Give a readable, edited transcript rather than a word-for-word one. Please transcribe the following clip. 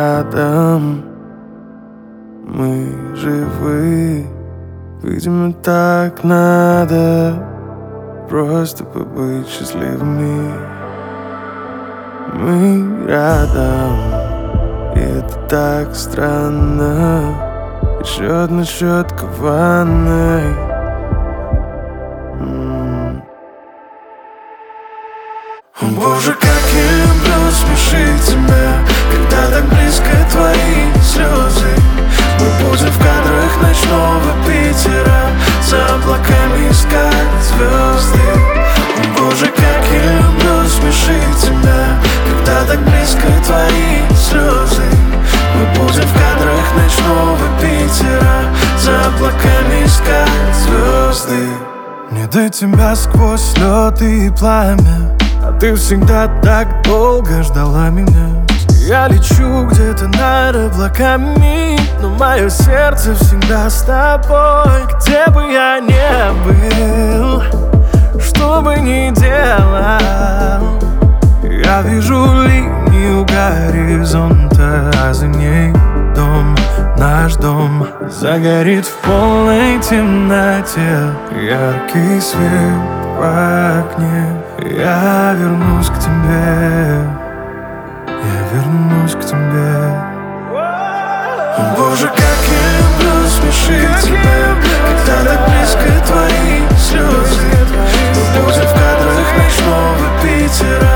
рядом, мы живы. Видимо, так надо, просто побыть счастливыми. Мы рядом, и это так странно. Еще одна щетка в ванной. О боже, как я люблю смешить тебя, когда так близко твои слезы. Мы будем в кадрах ночного Питера, за облаками искать звезды. О боже, как я люблю смешить тебя, когда так близко твои слезы. Мы будем в кадрах ночного Питера, за облаками искать звезды. Мне до тебя сквозь лед и пламя, а ты всегда так долго ждала меня. Я лечу где-то над облаками, но мое сердце всегда с тобой. Где бы я ни был, что бы ни делал, я вижу линию горизонта, а за ней дом, наш дом. Загорит в полной темноте яркий свет в окне. Я вернусь к тебе, я вернусь к тебе. О боже, как я люблю смешить тебя, когда так близко твои слезы. Мы будем в кадрах ночного Питера,